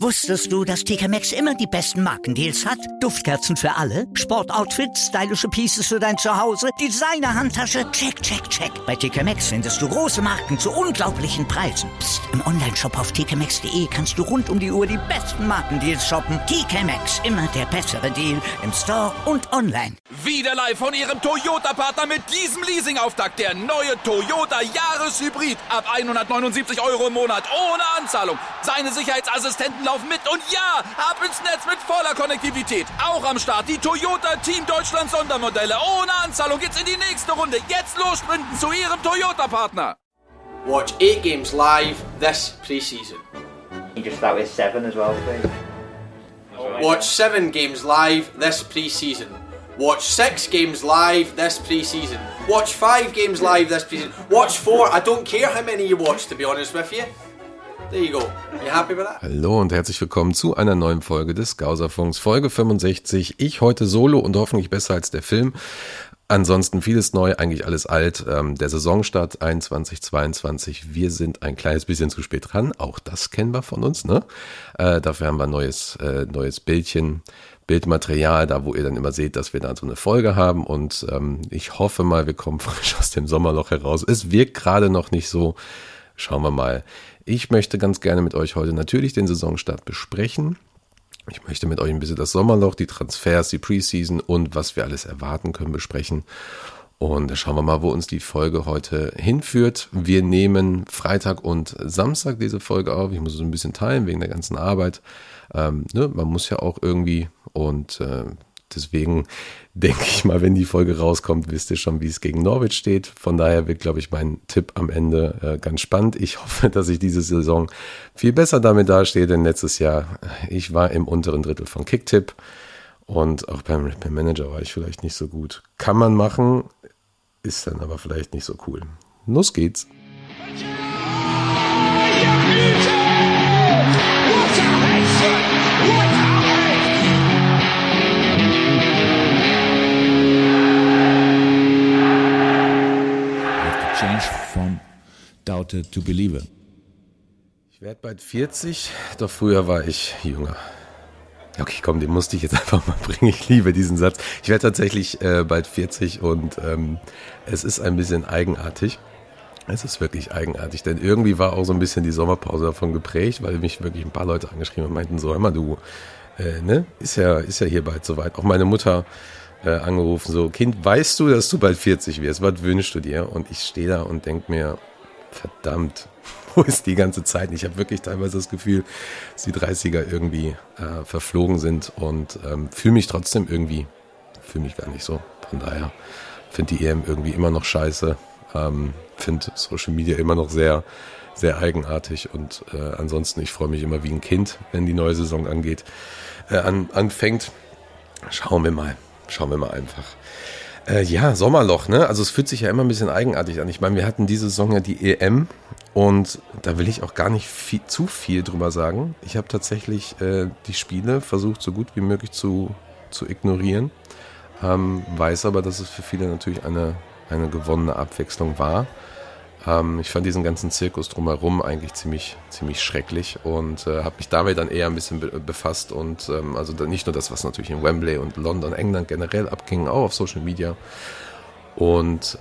Wusstest du, dass TK Maxx immer die besten Markendeals hat? Duftkerzen für alle, Sportoutfits, stylische Pieces für dein Zuhause, Designer-Handtasche, check, check, check. Bei TK Maxx findest du große Marken zu unglaublichen Preisen. Psst. Im Onlineshop auf tkmaxx.de kannst du rund um die Uhr die besten Markendeals shoppen. TK Maxx, immer der bessere Deal im Store und online. Wieder live von Ihrem Toyota-Partner mit diesem Leasing-Auftakt. Der neue Toyota Jahreshybrid. Ab 179 € im Monat. Ohne Anzahlung. Seine Sicherheitsassistenten laufen mit. Und ja, ab ins Netz mit voller Konnektivität. Auch am Start die Toyota Team Deutschland Sondermodelle. Ohne Anzahlung geht's in die nächste Runde. Jetzt los sprinten zu Ihrem Toyota-Partner. Watch 8 games live this pre-season. You just start with 7 as well, please. Watch 7 games live this pre-season. Watch 6 games live this pre-season. Watch 5 games live this pre-season. Watch 4. I don't care how many you watch, to be honest with you. There you go. You happy with that? Hallo und herzlich willkommen zu einer neuen Folge des Gauserfunks, Folge 65. Ich heute solo und hoffentlich besser als der Film. Ansonsten vieles neu, eigentlich alles alt. Der Saisonstart 21/22. Wir sind ein kleines bisschen zu spät dran. Auch das kennen wir von uns, ne? Dafür haben wir neues Bildmaterial, da wo ihr dann immer seht, dass wir da so eine Folge haben. Und ich hoffe mal, wir kommen frisch aus dem Sommerloch heraus. Es wirkt gerade noch nicht so. Schauen wir mal. Ich möchte ganz gerne mit euch heute natürlich den Saisonstart besprechen. Ich möchte mit euch ein bisschen das Sommerloch, die Transfers, die Preseason und was wir alles erwarten können besprechen. Und da schauen wir mal, wo uns die Folge heute hinführt. Wir nehmen Freitag und Samstag diese Folge auf. Ich muss es ein bisschen teilen wegen der ganzen Arbeit. Man muss ja auch irgendwie und deswegen denke ich mal, wenn die Folge rauskommt, wisst ihr schon, wie es gegen Norwich steht. Von daher wird, glaube ich, mein Tipp am Ende ganz spannend. Ich hoffe, dass ich diese Saison viel besser damit dastehe, denn letztes Jahr, ich war im unteren Drittel von Kicktipp und auch beim Manager war ich vielleicht nicht so gut. Kann man machen, ist dann aber vielleicht nicht so cool. Los geht's. From doubter to believer. Ich werde bald 40, doch früher war ich jünger. Okay, komm, den musste ich jetzt einfach mal bringen. Ich liebe diesen Satz. Ich werde tatsächlich bald 40 und es ist ein bisschen eigenartig. Es ist wirklich eigenartig, denn irgendwie war auch so ein bisschen die Sommerpause davon geprägt, weil mich wirklich ein paar Leute angeschrieben und meinten so, hör mal du, ist ja hier bald soweit. Auch meine Mutter angerufen, so, Kind, weißt du, dass du bald 40 wirst? Was wünschst du dir? Und ich stehe da und denke mir, verdammt, wo ist die ganze Zeit? Ich habe wirklich teilweise das Gefühl, dass die 30er irgendwie verflogen sind und fühle mich trotzdem irgendwie, fühle mich gar nicht so. Von daher finde die EM irgendwie immer noch scheiße, finde Social Media immer noch sehr, sehr eigenartig und ansonsten, ich freue mich immer wie ein Kind, wenn die neue Saison anfängt. Schauen wir mal einfach. Sommerloch, ne? Also es fühlt sich ja immer ein bisschen eigenartig an. Ich meine, wir hatten diese Saison ja die EM und da will ich auch gar nicht zu viel drüber sagen. Ich habe tatsächlich die Spiele versucht, so gut wie möglich zu ignorieren. Weiß aber, dass es für viele natürlich eine gewonnene Abwechslung war. Ich fand diesen ganzen Zirkus drumherum eigentlich ziemlich schrecklich und habe mich damit dann eher ein bisschen befasst und also nicht nur das, was natürlich in Wembley und London, England generell abging, auch auf Social Media und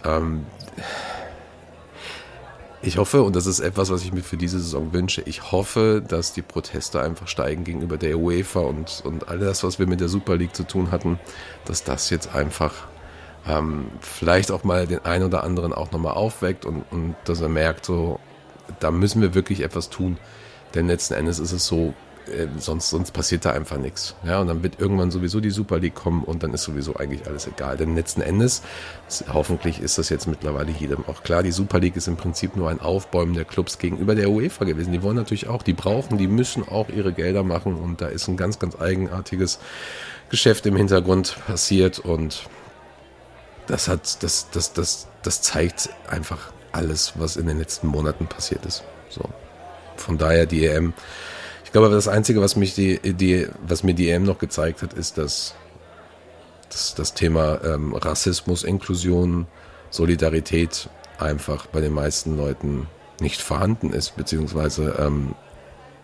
ich hoffe, und das ist etwas, was ich mir für diese Saison wünsche, ich hoffe, dass die Proteste einfach steigen gegenüber der UEFA und all das, was wir mit der Super League zu tun hatten, dass das jetzt einfach vielleicht auch mal den einen oder anderen auch nochmal aufweckt und dass er merkt, so, da müssen wir wirklich etwas tun, denn letzten Endes ist es so, sonst passiert da einfach nichts. Ja, und dann wird irgendwann sowieso die Super League kommen und dann ist sowieso eigentlich alles egal, denn letzten Endes, hoffentlich ist das jetzt mittlerweile jedem auch klar, die Super League ist im Prinzip nur ein Aufbäumen der Clubs gegenüber der UEFA gewesen. Die wollen natürlich auch, die müssen auch ihre Gelder machen und da ist ein ganz, ganz eigenartiges Geschäft im Hintergrund passiert und das zeigt einfach alles, was in den letzten Monaten passiert ist. So. Von daher die EM. Ich glaube, das Einzige, was mir die EM noch gezeigt hat, ist, dass das Thema Rassismus, Inklusion, Solidarität einfach bei den meisten Leuten nicht vorhanden ist, beziehungsweise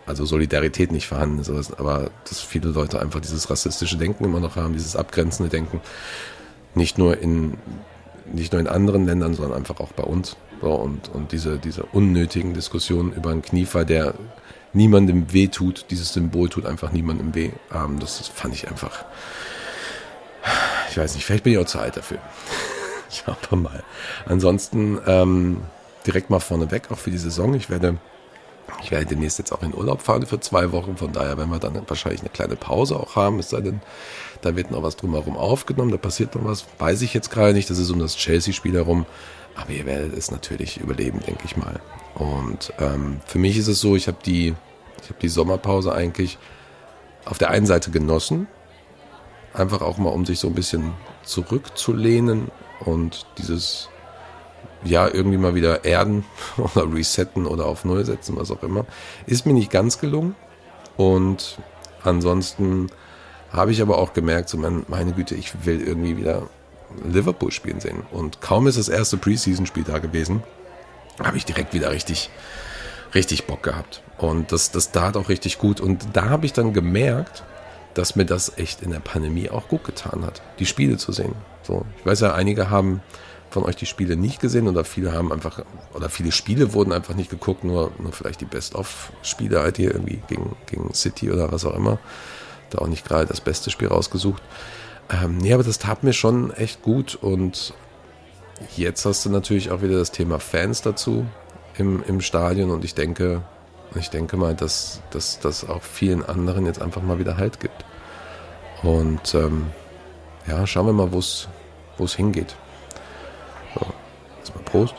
also Solidarität nicht vorhanden ist, aber dass viele Leute einfach dieses rassistische Denken immer noch haben, dieses abgrenzende Denken, nicht nur in anderen Ländern, sondern einfach auch bei uns. So, und diese unnötigen Diskussionen über einen Kniefall, der niemandem weh tut, dieses Symbol tut einfach niemandem weh. Das fand ich einfach, ich weiß nicht, vielleicht bin ich auch zu alt dafür. Schauen wir mal. Ansonsten direkt mal vorneweg, auch für die Saison. Ich werde demnächst jetzt auch in Urlaub fahren für 2 Wochen. Von daher werden wir dann wahrscheinlich eine kleine Pause auch haben. Es sei denn, da wird noch was drumherum aufgenommen. Da passiert noch was. Weiß ich jetzt gerade nicht. Das ist um das Chelsea-Spiel herum. Aber ihr werdet es natürlich überleben, denke ich mal. Und für mich ist es so, ich habe die Sommerpause eigentlich auf der einen Seite genossen. Einfach auch mal, um sich so ein bisschen zurückzulehnen und dieses irgendwie mal wieder erden oder resetten oder auf Null setzen, was auch immer. Ist mir nicht ganz gelungen. Und ansonsten habe ich aber auch gemerkt, so meine Güte, ich will irgendwie wieder Liverpool spielen sehen. Und kaum ist das erste Preseason-Spiel da gewesen, habe ich direkt wieder richtig Bock gehabt. Und das tat auch richtig gut. Und da habe ich dann gemerkt, dass mir das echt in der Pandemie auch gut getan hat, die Spiele zu sehen. So, ich weiß ja, einige haben von euch die Spiele nicht gesehen oder viele Spiele wurden einfach nicht geguckt, nur vielleicht die Best-of-Spiele halt hier irgendwie gegen City oder was auch immer. Da auch nicht gerade das beste Spiel rausgesucht. Aber das tat mir schon echt gut und jetzt hast du natürlich auch wieder das Thema Fans dazu im Stadion und ich denke mal, dass das auch vielen anderen jetzt einfach mal wieder Halt gibt. Und schauen wir mal, wo es hingeht. So, jetzt mal Prost.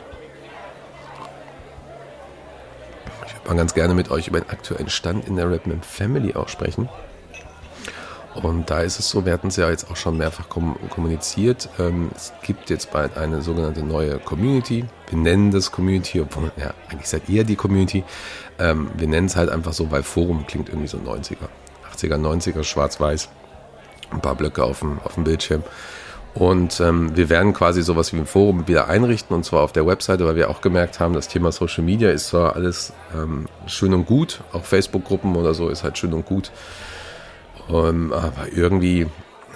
Ich würde mal ganz gerne mit euch über den aktuellen Stand in der Redman Family auch sprechen. Und da ist es so, wir hatten es ja jetzt auch schon mehrfach kommuniziert, es gibt jetzt bald eine sogenannte neue Community. Wir nennen das Community, obwohl, eigentlich seid ihr die Community. Wir nennen es halt einfach so, weil Forum klingt irgendwie so 90er, 80er, 90er, schwarz-weiß. Ein paar Blöcke auf dem Bildschirm. Und wir werden quasi sowas wie ein Forum wieder einrichten, und zwar auf der Webseite, weil wir auch gemerkt haben, das Thema Social Media ist zwar alles schön und gut, auch Facebook-Gruppen oder so ist halt schön und gut, aber irgendwie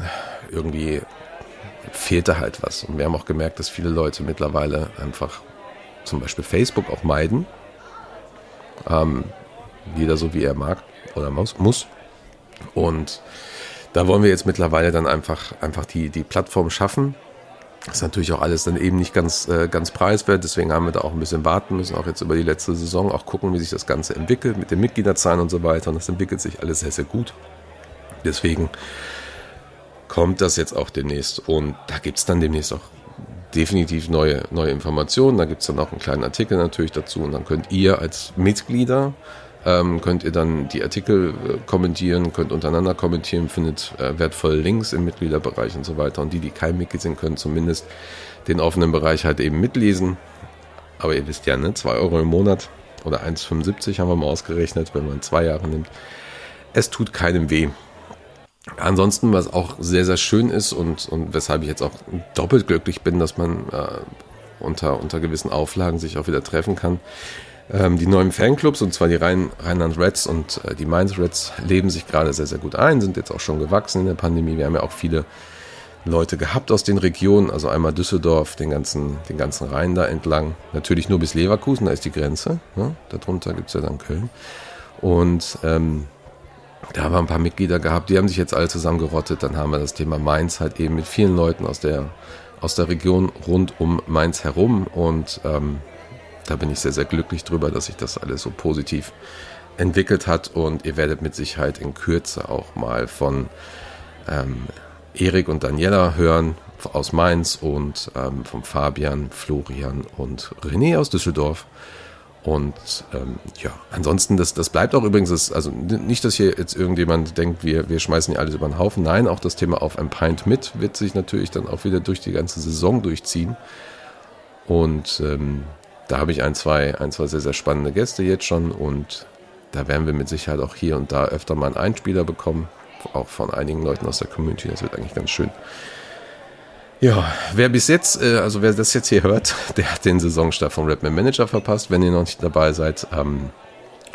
fehlt da halt was. Und wir haben auch gemerkt, dass viele Leute mittlerweile einfach zum Beispiel Facebook auch meiden. Jeder so, wie er mag oder muss. Und da wollen wir jetzt mittlerweile dann einfach die Plattform schaffen. Das ist natürlich auch alles dann eben nicht ganz preiswert, deswegen haben wir da auch ein bisschen warten müssen, auch jetzt über die letzte Saison, auch gucken, wie sich das Ganze entwickelt mit den Mitgliederzahlen und so weiter. Und das entwickelt sich alles sehr, sehr gut. Deswegen kommt das jetzt auch demnächst. Und da gibt es dann demnächst auch definitiv neue Informationen. Da gibt es dann auch einen kleinen Artikel natürlich dazu. Und dann könnt ihr als Mitglieder könnt ihr dann die Artikel kommentieren, könnt untereinander kommentieren, findet wertvolle Links im Mitgliederbereich und so weiter. Und die kein Mitglied sind, können zumindest den offenen Bereich halt eben mitlesen. Aber ihr wisst ja, ne, 2 Euro im Monat oder 1,75 haben wir mal ausgerechnet, wenn man 2 Jahre nimmt. Es tut keinem weh. Ansonsten, was auch sehr, sehr schön ist und weshalb ich jetzt auch doppelt glücklich bin, dass man unter gewissen Auflagen sich auch wieder treffen kann. Die neuen Fanclubs, und zwar die Rheinland Reds und die Mainz Reds, leben sich gerade sehr, sehr gut ein, sind jetzt auch schon gewachsen in der Pandemie. Wir haben ja auch viele Leute gehabt aus den Regionen, also einmal Düsseldorf, den ganzen Rhein da entlang. Natürlich nur bis Leverkusen, da ist die Grenze. Ne? Darunter gibt es ja dann Köln. Und da haben wir ein paar Mitglieder gehabt, die haben sich jetzt alle zusammengerottet. Dann haben wir das Thema Mainz halt eben mit vielen Leuten aus der Region rund um Mainz herum. Und da bin ich sehr, sehr glücklich drüber, dass sich das alles so positiv entwickelt hat. Und ihr werdet mit Sicherheit in Kürze auch mal von Erik und Daniela hören aus Mainz und von Fabian, Florian und René aus Düsseldorf. Und ansonsten, das bleibt auch übrigens, also nicht, dass hier jetzt irgendjemand denkt, wir schmeißen hier alles über den Haufen. Nein, auch das Thema Auf ein Pint mit wird sich natürlich dann auch wieder durch die ganze Saison durchziehen. Und da habe ich ein, zwei sehr, sehr spannende Gäste jetzt schon. Und da werden wir mit Sicherheit auch hier und da öfter mal einen Einspieler bekommen. Auch von einigen Leuten aus der Community. Das wird eigentlich ganz schön. Ja, wer das jetzt hier hört, der hat den Saisonstart vom Redman Manager verpasst. Wenn ihr noch nicht dabei seid,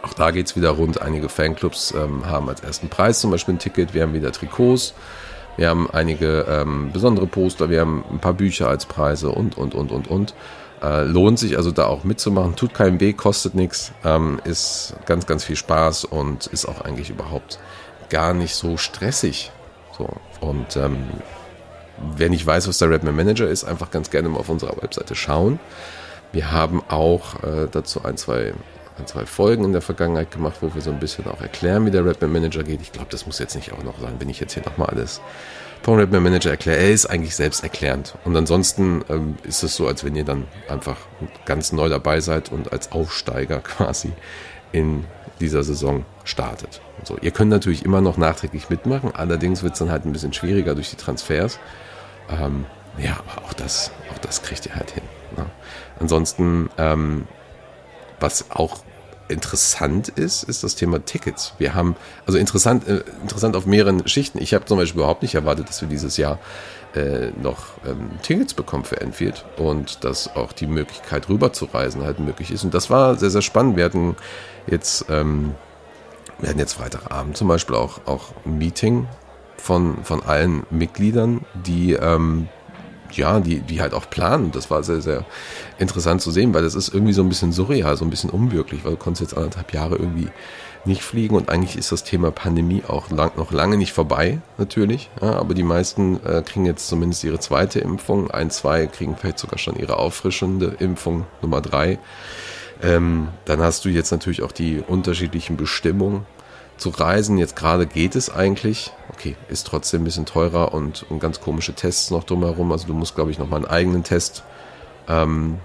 Auch da geht's wieder rund. Einige Fanclubs haben als ersten Preis zum Beispiel ein Ticket. Wir haben wieder Trikots. Wir haben einige besondere Poster. Wir haben ein paar Bücher als Preise und. Lohnt sich also da auch mitzumachen. Tut keinem weh, kostet nichts. Ist ganz, ganz viel Spaß und ist auch eigentlich überhaupt gar nicht so stressig. So. Und wer nicht weiß, was der Redman Manager ist, einfach ganz gerne mal auf unserer Webseite schauen. Wir haben auch dazu ein, zwei Folgen in der Vergangenheit gemacht, wo wir so ein bisschen auch erklären, wie der Redman Manager geht. Ich glaube, das muss jetzt nicht auch noch sein, wenn ich jetzt hier nochmal alles vom Redman Manager erkläre. Er ist eigentlich selbsterklärend. Und ansonsten ist es so, als wenn ihr dann einfach ganz neu dabei seid und als Aufsteiger quasi in dieser Saison startet. Und so. Ihr könnt natürlich immer noch nachträglich mitmachen, allerdings wird es dann halt ein bisschen schwieriger durch die Transfers. Aber auch das kriegt ihr halt hin. Ne? Ansonsten, was auch interessant ist das Thema Tickets. Wir haben, also interessant auf mehreren Schichten. Ich habe zum Beispiel überhaupt nicht erwartet, dass wir dieses Jahr noch Tickets bekommen für Anfield und dass auch die Möglichkeit rüber zu reisen halt möglich ist. Und das war sehr, sehr spannend. Wir hatten jetzt Freitagabend zum Beispiel auch ein Meeting von allen Mitgliedern, die halt auch planen. Das war sehr, sehr interessant zu sehen, weil das ist irgendwie so ein bisschen surreal, so ein bisschen unwirklich, weil du konntest jetzt 1,5 Jahre irgendwie nicht fliegen und eigentlich ist das Thema Pandemie auch noch lange nicht vorbei, natürlich. Ja, aber die meisten kriegen jetzt zumindest ihre zweite Impfung. 1, 2 kriegen vielleicht sogar schon ihre auffrischende Impfung Nummer 3. Dann hast du jetzt natürlich auch die unterschiedlichen Bestimmungen zu reisen. Jetzt gerade geht es eigentlich. Okay, ist trotzdem ein bisschen teurer und ganz komische Tests noch drumherum. Also du musst, glaube ich, nochmal einen eigenen Test machen.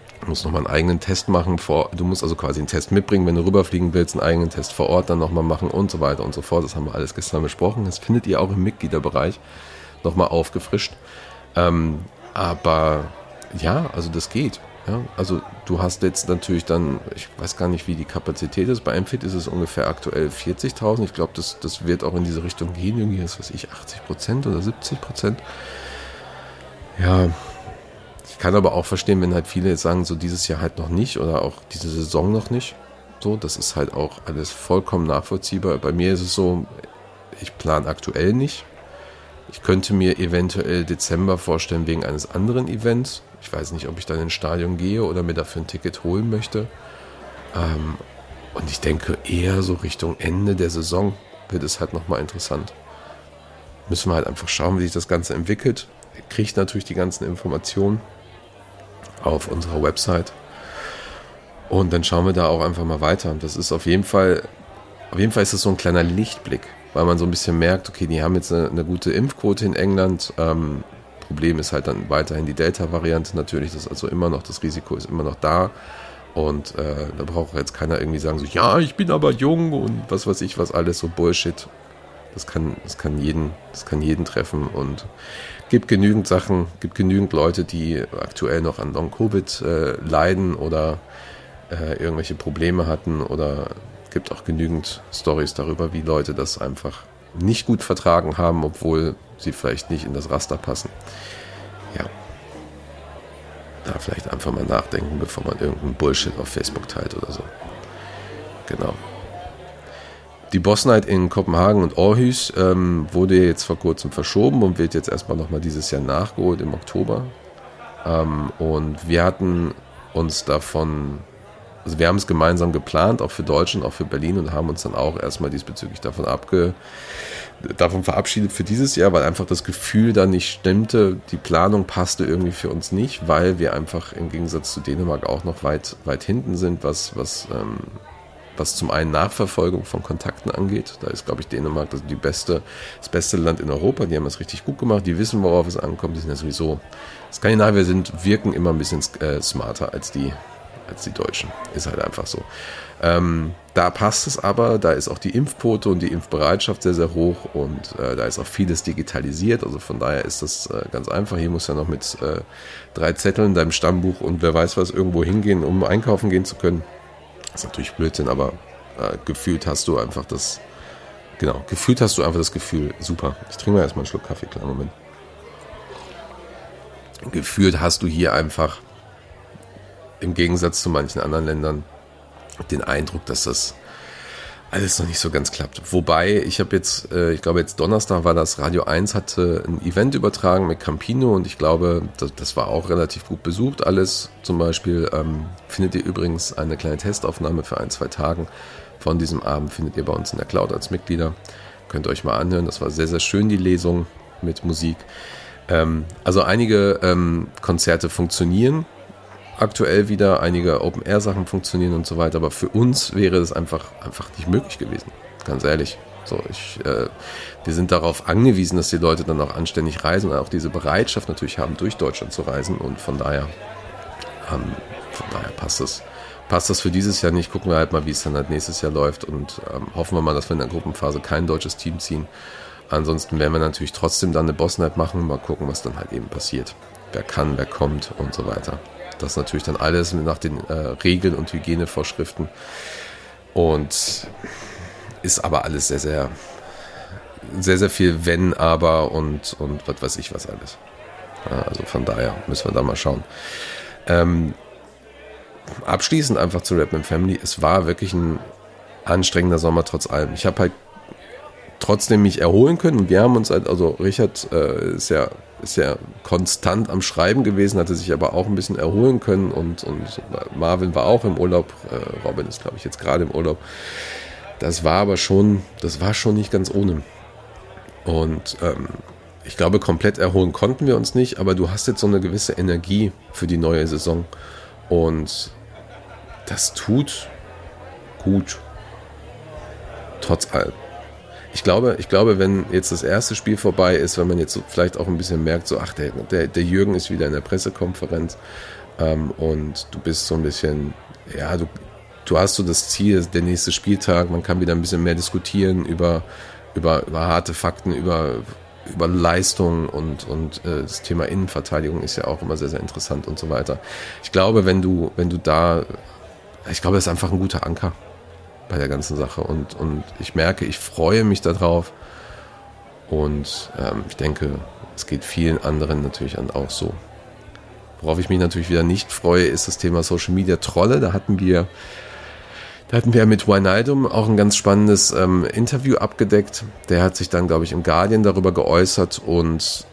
Du musst also quasi einen Test mitbringen, wenn du rüberfliegen willst, einen eigenen Test vor Ort dann nochmal machen und so weiter und so fort. Das haben wir alles gestern besprochen. Das findet ihr auch im Mitgliederbereich nochmal aufgefrischt. Aber ja, also das geht. Ja, also du hast jetzt natürlich dann, ich weiß gar nicht, wie die Kapazität ist. Bei Anfield ist es ungefähr aktuell 40.000. Ich glaube, das wird auch in diese Richtung gehen. Irgendwie, 80% oder 70%. Ja, ich kann aber auch verstehen, wenn halt viele jetzt sagen, so dieses Jahr halt noch nicht oder auch diese Saison noch nicht. So, das ist halt auch alles vollkommen nachvollziehbar. Bei mir ist es so, ich plane aktuell nicht. Ich könnte mir eventuell Dezember vorstellen wegen eines anderen Events. Ich weiß nicht, ob ich dann ins Stadion gehe oder mir dafür ein Ticket holen möchte. Und ich denke eher so Richtung Ende der Saison wird es halt nochmal interessant. Müssen wir halt einfach schauen, wie sich das Ganze entwickelt. Ihr kriegt natürlich die ganzen Informationen auf unserer Website. Und dann schauen wir da auch einfach mal weiter. Das ist auf jeden Fall ist es so ein kleiner Lichtblick, weil man so ein bisschen merkt, okay, die haben jetzt eine gute Impfquote in England. Problem ist halt dann weiterhin die Delta-Variante natürlich, das ist also immer noch, das Risiko ist immer noch da und da braucht jetzt keiner irgendwie sagen so, ja, ich bin aber jung und was weiß ich was alles, so Bullshit. Das kann jeden treffen und gibt genügend Leute, die aktuell noch an Long-Covid leiden oder irgendwelche Probleme hatten oder gibt auch genügend Storys darüber, wie Leute das einfach nicht gut vertragen haben, obwohl sie vielleicht nicht in das Raster passen. Ja. Da vielleicht einfach mal nachdenken, bevor man irgendeinen Bullshit auf Facebook teilt oder so. Genau. Die Boss Night in Kopenhagen und Aarhus wurde jetzt vor kurzem verschoben und wird jetzt erstmal nochmal dieses Jahr nachgeholt im Oktober. Und wir hatten uns also wir haben es gemeinsam geplant, auch für Deutschland, auch für Berlin und haben uns dann auch erstmal diesbezüglich davon verabschiedet für dieses Jahr, weil einfach das Gefühl da nicht stimmte, die Planung passte irgendwie für uns nicht, weil wir einfach im Gegensatz zu Dänemark auch noch weit hinten sind, was zum einen Nachverfolgung von Kontakten angeht. Da ist, glaube ich, Dänemark das beste Land in Europa. Die haben das richtig gut gemacht. Die wissen, worauf es ankommt. Die sind ja sowieso Skandinavier wirken immer ein bisschen smarter als die Deutschen. Ist halt einfach so. Da passt es aber, da ist auch die Impfquote und die Impfbereitschaft sehr, sehr hoch und da ist auch vieles digitalisiert, also von daher ist das ganz einfach. Hier musst du ja noch mit 3 Zetteln in deinem Stammbuch und wer weiß was irgendwo hingehen, um einkaufen gehen zu können. Das ist natürlich Blödsinn, aber gefühlt hast du einfach das Gefühl, super, ich trinke mal erstmal einen Schluck Kaffee, kleinen Moment. Gefühlt hast du hier einfach im Gegensatz zu manchen anderen Ländern den Eindruck, dass das alles noch nicht so ganz klappt. Wobei, ich habe jetzt, ich glaube jetzt Donnerstag war das, Radio 1 hatte ein Event übertragen mit Campino und ich glaube, das war auch relativ gut besucht alles. Zum Beispiel findet ihr übrigens eine kleine Testaufnahme für 1-2 Tagen von diesem Abend, findet ihr bei uns in der Cloud als Mitglieder. Könnt ihr euch mal anhören, das war sehr, sehr schön, die Lesung mit Musik. Also einige Konzerte funktionieren aktuell wieder, einige Open-Air-Sachen funktionieren und so weiter, aber für uns wäre das einfach nicht möglich gewesen, ganz ehrlich. So, wir sind darauf angewiesen, dass die Leute dann auch anständig reisen und auch diese Bereitschaft natürlich haben, durch Deutschland zu reisen und von daher passt das für dieses Jahr nicht. Gucken wir halt mal, wie es dann halt nächstes Jahr läuft und hoffen wir mal, dass wir in der Gruppenphase kein deutsches Team ziehen. Ansonsten werden wir natürlich trotzdem dann eine Boss-Night machen, mal gucken, was dann halt eben passiert. Wer kann, wer kommt und so weiter. Das ist natürlich dann alles nach den Regeln und Hygienevorschriften und ist aber alles sehr, sehr, sehr, sehr viel Wenn, Aber und was weiß ich was alles. Ja, also von daher müssen wir da mal schauen. Abschließend einfach zu Rap Family. Es war wirklich ein anstrengender Sommer trotz allem. Ich habe halt trotzdem mich erholen können und wir haben uns halt, also Richard ist ja konstant am Schreiben gewesen, hatte sich aber auch ein bisschen erholen können und Marvin war auch im Urlaub, Robin ist glaube ich jetzt gerade im Urlaub. Das war schon nicht ganz ohne. Und ich glaube, komplett erholen konnten wir uns nicht, aber du hast jetzt so eine gewisse Energie für die neue Saison und das tut gut. Trotz allem. Ich glaube, wenn jetzt das erste Spiel vorbei ist, wenn man jetzt so vielleicht auch ein bisschen merkt, so, ach, der Jürgen ist wieder in der Pressekonferenz und du bist so ein bisschen, ja, du hast so das Ziel, der nächste Spieltag, man kann wieder ein bisschen mehr diskutieren über harte Fakten, über Leistung und das Thema Innenverteidigung ist ja auch immer sehr, sehr interessant und so weiter. Ich glaube, wenn du da, ich glaube, das ist einfach ein guter Anker bei der ganzen Sache und ich merke, ich freue mich darauf und ich denke, es geht vielen anderen natürlich auch so. Worauf ich mich natürlich wieder nicht freue, ist das Thema Social Media Trolle. Da hatten wir mit Wijnaldum auch ein ganz spannendes Interview abgedeckt. Der hat sich dann, glaube ich, im Guardian darüber geäußert und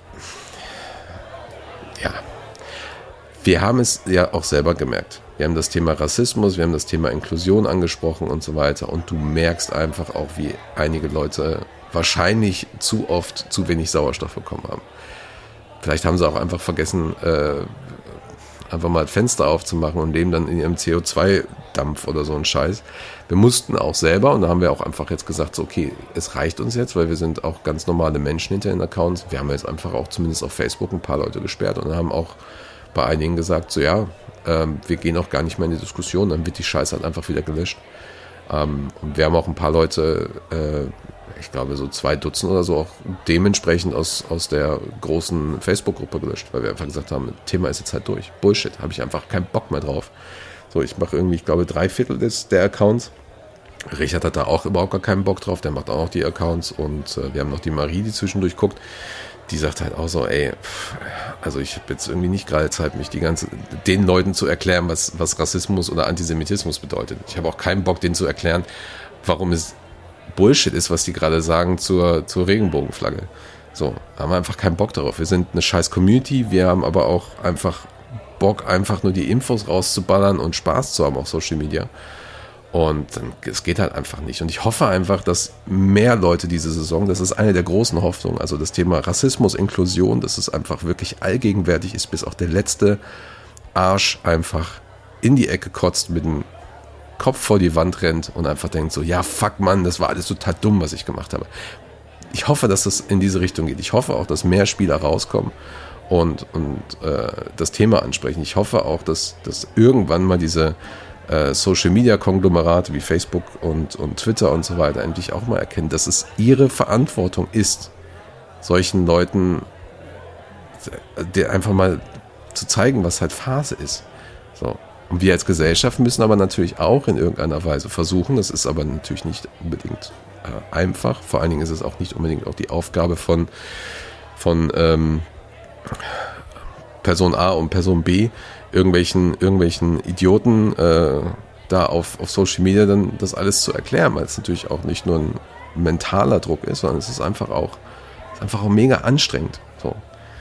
ja, wir haben es ja auch selber gemerkt. Wir haben das Thema Rassismus, wir haben das Thema Inklusion angesprochen und so weiter und du merkst einfach auch, wie einige Leute wahrscheinlich zu oft zu wenig Sauerstoff bekommen haben. Vielleicht haben sie auch einfach vergessen, einfach mal das Fenster aufzumachen und leben dann in ihrem CO2-Dampf oder so ein Scheiß. Wir mussten auch selber und da haben wir auch einfach jetzt gesagt, so, okay, es reicht uns jetzt, weil wir sind auch ganz normale Menschen hinter den Accounts. Wir haben jetzt einfach auch zumindest auf Facebook ein paar Leute gesperrt und haben auch bei einigen gesagt, so ja, wir gehen auch gar nicht mehr in die Diskussion, dann wird die Scheiße halt einfach wieder gelöscht. Und wir haben auch ein paar Leute, ich glaube so 2 Dutzend oder so, auch dementsprechend aus der großen Facebook-Gruppe gelöscht, weil wir einfach gesagt haben, das Thema ist jetzt halt durch. Bullshit, habe ich einfach keinen Bock mehr drauf. So, ich mache irgendwie, ich glaube, 3/4 der Accounts. Richard hat da auch überhaupt gar keinen Bock drauf, der macht auch noch die Accounts und wir haben noch die Marie, die zwischendurch guckt. Die sagt halt auch so, ey, also ich habe jetzt irgendwie nicht gerade Zeit, mich den Leuten zu erklären, was Rassismus oder Antisemitismus bedeutet. Ich habe auch keinen Bock, denen zu erklären, warum es Bullshit ist, was die gerade sagen zur Regenbogenflagge. So, haben wir einfach keinen Bock darauf. Wir sind eine scheiß Community, wir haben aber auch einfach Bock, einfach nur die Infos rauszuballern und Spaß zu haben auf Social Media. Und es geht halt einfach nicht. Und ich hoffe einfach, dass mehr Leute diese Saison, das ist eine der großen Hoffnungen, also das Thema Rassismus, Inklusion, dass es einfach wirklich allgegenwärtig ist, bis auch der letzte Arsch einfach in die Ecke kotzt, mit dem Kopf vor die Wand rennt und einfach denkt so, ja fuck Mann, das war alles total dumm, was ich gemacht habe. Ich hoffe, dass das in diese Richtung geht. Ich hoffe auch, dass mehr Spieler rauskommen und das Thema ansprechen. Ich hoffe auch, dass irgendwann mal diese Social-Media-Konglomerate wie Facebook und Twitter und so weiter endlich auch mal erkennen, dass es ihre Verantwortung ist, solchen Leuten einfach mal zu zeigen, was halt Phase ist. So. Und wir als Gesellschaft müssen aber natürlich auch in irgendeiner Weise versuchen, das ist aber natürlich nicht unbedingt einfach, vor allen Dingen ist es auch nicht unbedingt auch die Aufgabe von Person A und Person B, irgendwelchen Idioten da auf Social Media dann das alles zu erklären, weil es natürlich auch nicht nur ein mentaler Druck ist, sondern es ist einfach auch mega anstrengend. So.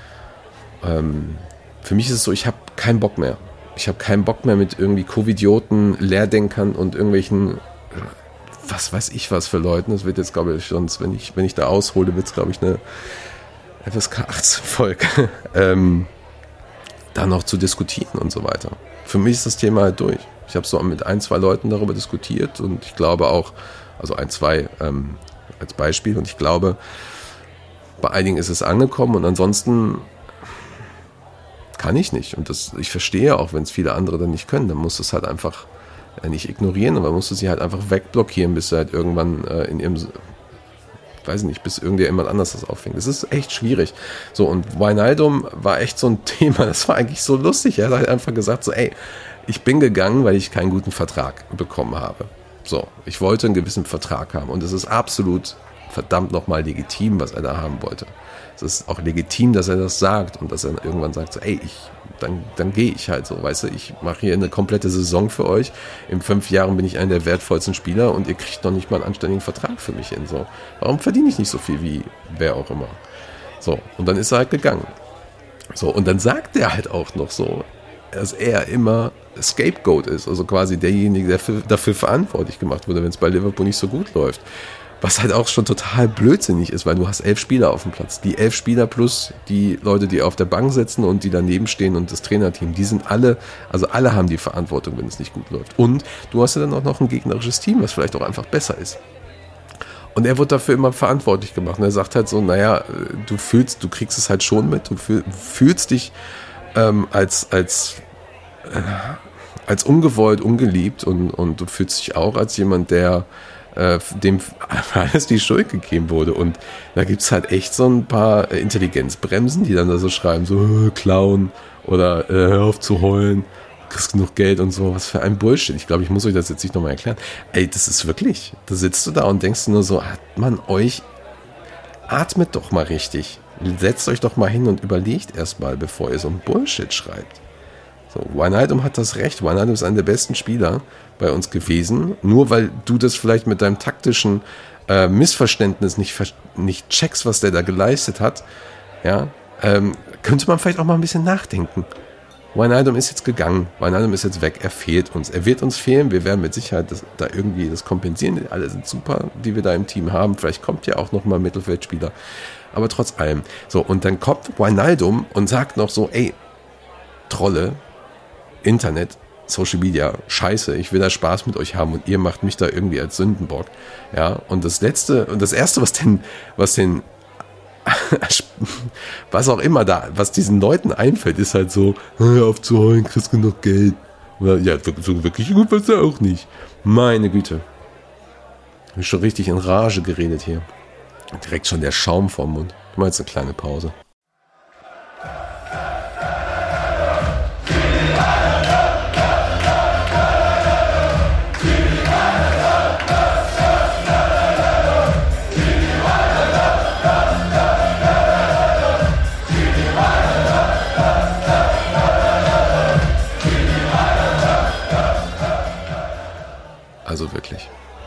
Für mich ist es so, ich habe keinen Bock mehr. Ich habe keinen Bock mehr mit irgendwie Covidioten, Lehrdenkern und irgendwelchen, was weiß ich was für Leuten. Das wird jetzt, glaube ich, sonst, wenn ich da aushole, wird es, glaube ich, eine FSK 18 Folge, da noch zu diskutieren und so weiter. Für mich ist das Thema halt durch. Ich habe so mit 1-2 Leuten darüber diskutiert und ich glaube auch, also 1-2 als Beispiel, und ich glaube, bei einigen ist es angekommen und ansonsten kann ich nicht. Und ich verstehe auch, wenn es viele andere dann nicht können, dann musst du es halt einfach nicht ignorieren, aber musst du sie halt einfach wegblockieren, bis sie halt irgendwann in ihrem, weiß ich nicht, bis irgendjemand anders das auffängt. Das ist echt schwierig. So, und Wijnaldum war echt so ein Thema, das war eigentlich so lustig. Er hat halt einfach gesagt so, ey, ich bin gegangen, weil ich keinen guten Vertrag bekommen habe. So, ich wollte einen gewissen Vertrag haben und es ist absolut verdammt nochmal legitim, was er da haben wollte. Es ist auch legitim, dass er das sagt und dass er irgendwann sagt, so, ey, dann gehe ich halt so, weißt du, ich mache hier eine komplette Saison für euch, in 5 Jahren bin ich einer der wertvollsten Spieler und ihr kriegt noch nicht mal einen anständigen Vertrag für mich hin, so. Warum verdiene ich nicht so viel wie wer auch immer? So, und dann ist er halt gegangen. So, und dann sagt er halt auch noch so, dass er immer Scapegoat ist, also quasi derjenige, der dafür verantwortlich gemacht wurde, wenn es bei Liverpool nicht so gut läuft. Was halt auch schon total blödsinnig ist, weil du hast 11 Spieler auf dem Platz. Die 11 Spieler plus die Leute, die auf der Bank sitzen und die daneben stehen und das Trainerteam, die sind alle haben die Verantwortung, wenn es nicht gut läuft. Und du hast ja dann auch noch ein gegnerisches Team, was vielleicht auch einfach besser ist. Und er wird dafür immer verantwortlich gemacht. Und er sagt halt so, naja, du kriegst es halt schon mit, du fühlst dich als ungewollt, ungeliebt und du fühlst dich auch als jemand, der dem alles die Schuld gegeben wurde. Und da gibt es halt echt so ein paar Intelligenzbremsen, die dann da so schreiben, so Clown oder hör auf zu heulen, kriegst genug Geld und so. Was für ein Bullshit. Ich glaube, ich muss euch das jetzt nicht nochmal erklären. Ey, das ist wirklich, da sitzt du da und denkst nur so, hat man euch, atmet doch mal richtig. Setzt euch doch mal hin und überlegt erstmal, bevor ihr so ein Bullshit schreibt. So, Wijnaldum hat das Recht. Wijnaldum ist einer der besten Spieler bei uns gewesen. Nur weil du das vielleicht mit deinem taktischen Missverständnis nicht checkst, was der da geleistet hat, ja, könnte man vielleicht auch mal ein bisschen nachdenken. Wijnaldum ist jetzt gegangen. Wijnaldum ist jetzt weg. Er fehlt uns. Er wird uns fehlen. Wir werden mit Sicherheit da irgendwie das kompensieren. Alle sind super, die wir da im Team haben. Vielleicht kommt ja auch nochmal ein Mittelfeldspieler. Aber trotz allem. So, und dann kommt Wijnaldum und sagt noch so, ey, Trolle, Internet, Social Media, scheiße, ich will da Spaß mit euch haben und ihr macht mich da irgendwie als Sündenbock. Ja, und das Erste, was auch immer da, was diesen Leuten einfällt, ist halt so, hör auf zu heulen, kriegst genug Geld. Oder, ja, so wirklich gut was er auch nicht. Meine Güte. Ich bin schon richtig in Rage geredet hier. Direkt schon der Schaum vorm Mund. Ich mache jetzt eine kleine Pause. Also wirklich.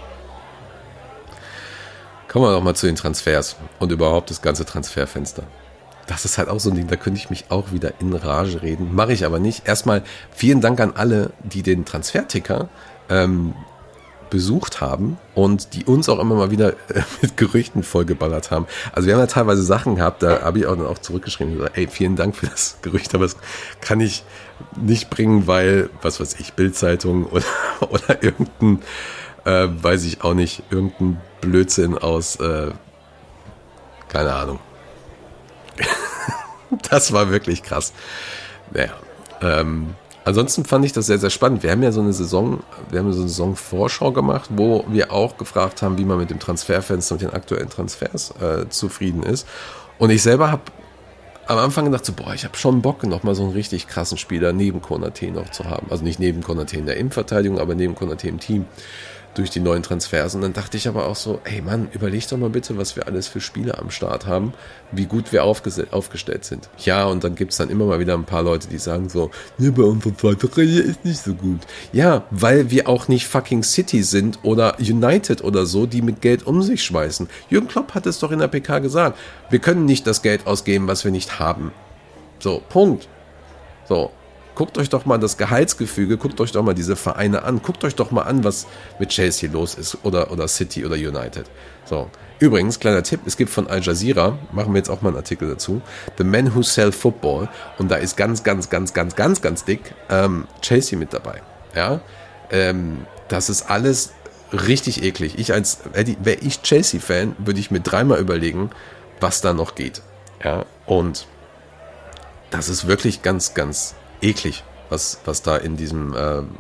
Kommen wir doch mal zu den Transfers und überhaupt das ganze Transferfenster. Das ist halt auch so ein Ding, da könnte ich mich auch wieder in Rage reden. Mache ich aber nicht. Erstmal vielen Dank an alle, die den Transferticker besucht haben und die uns auch immer mal wieder mit Gerüchten vollgeballert haben. Also wir haben ja teilweise Sachen gehabt, da habe ich auch dann auch zurückgeschrieben und gesagt, ey, vielen Dank für das Gerücht, aber das kann ich nicht bringen, weil, was weiß ich, Bild-Zeitung oder irgendein, weiß ich auch nicht, irgendein Blödsinn aus, keine Ahnung. Das war wirklich krass. Naja, ansonsten fand ich das sehr, sehr spannend. Wir haben ja so eine Saisonvorschau gemacht, wo wir auch gefragt haben, wie man mit dem Transferfenster und den aktuellen Transfers zufrieden ist. Und ich selber habe am Anfang gedacht, so, ich habe schon Bock, nochmal so einen richtig krassen Spieler neben Konaté noch zu haben. Also nicht neben Konaté in der Innenverteidigung, aber neben Konaté im Team. durch die neuen Transfers. Und dann dachte ich aber auch so, ey Mann, überleg doch mal bitte, was wir alles für Spiele am Start haben, wie gut wir aufgestellt sind. Ja, und dann gibt's dann immer mal wieder ein paar Leute, die sagen so, ja, bei unserer zweiten Reihe ist nicht so gut. Ja, weil wir auch nicht fucking City sind oder United oder so, die mit Geld um sich schmeißen. Jürgen Klopp hat es doch in der PK gesagt. Wir können nicht das Geld ausgeben, was wir nicht haben. So, Punkt. So. Guckt euch doch mal das Gehaltsgefüge, guckt euch doch mal diese Vereine an, guckt euch doch mal an, was mit Chelsea los ist oder City oder United. So. Übrigens, kleiner Tipp, es gibt von Al Jazeera, machen wir jetzt auch mal einen Artikel dazu, The Men Who Sell Football, und da ist ganz dick Chelsea mit dabei. Ja, das ist alles richtig eklig. Wäre ich Chelsea-Fan, würde ich mir dreimal überlegen, was da noch geht. Ja, und das ist wirklich ganz eklig, was da in diesem,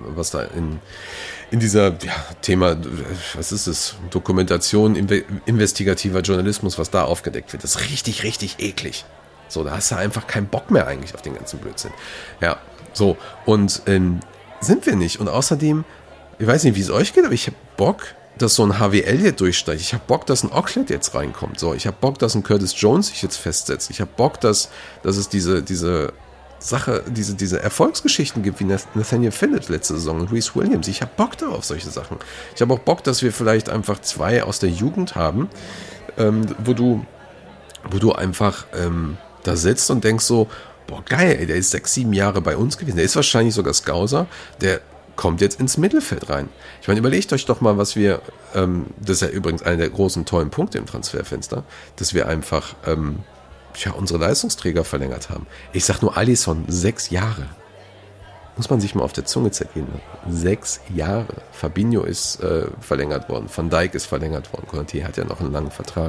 in dieser Thema, was ist es, Dokumentation, investigativer Journalismus, was da aufgedeckt wird, das ist richtig eklig. So, da hast du einfach keinen Bock mehr eigentlich auf den ganzen Blödsinn. Ja, so, und sind wir nicht. Und außerdem, ich weiß nicht, wie es euch geht, aber ich habe Bock, dass so ein Harvey Elliott durchsteigt. Ich habe Bock, dass ein Oxlade jetzt reinkommt. So, ich habe Bock, dass ein Curtis Jones sich jetzt festsetzt. Ich habe Bock, dass es diese Sache, diese Erfolgsgeschichten gibt, wie Nathaniel Phillips letzte Saison und Reece Williams. Ich habe Bock darauf, solche Sachen. Ich habe auch Bock, dass wir vielleicht einfach 2 aus der Jugend haben, wo du einfach da sitzt und denkst so, boah, geil, ey, der ist 6-7 Jahre bei uns gewesen. Der ist wahrscheinlich sogar Scouser, der kommt jetzt ins Mittelfeld rein. Ich meine, überlegt euch doch mal, was wir, das ist ja übrigens einer der großen, tollen Punkte im Transferfenster, dass wir einfach unsere Leistungsträger verlängert haben. Ich sag nur Alisson, 6 Jahre. Muss man sich mal auf der Zunge zergehen. 6 Jahre. Fabinho ist verlängert worden. Van Dijk ist verlängert worden. Konaté hat ja noch einen langen Vertrag.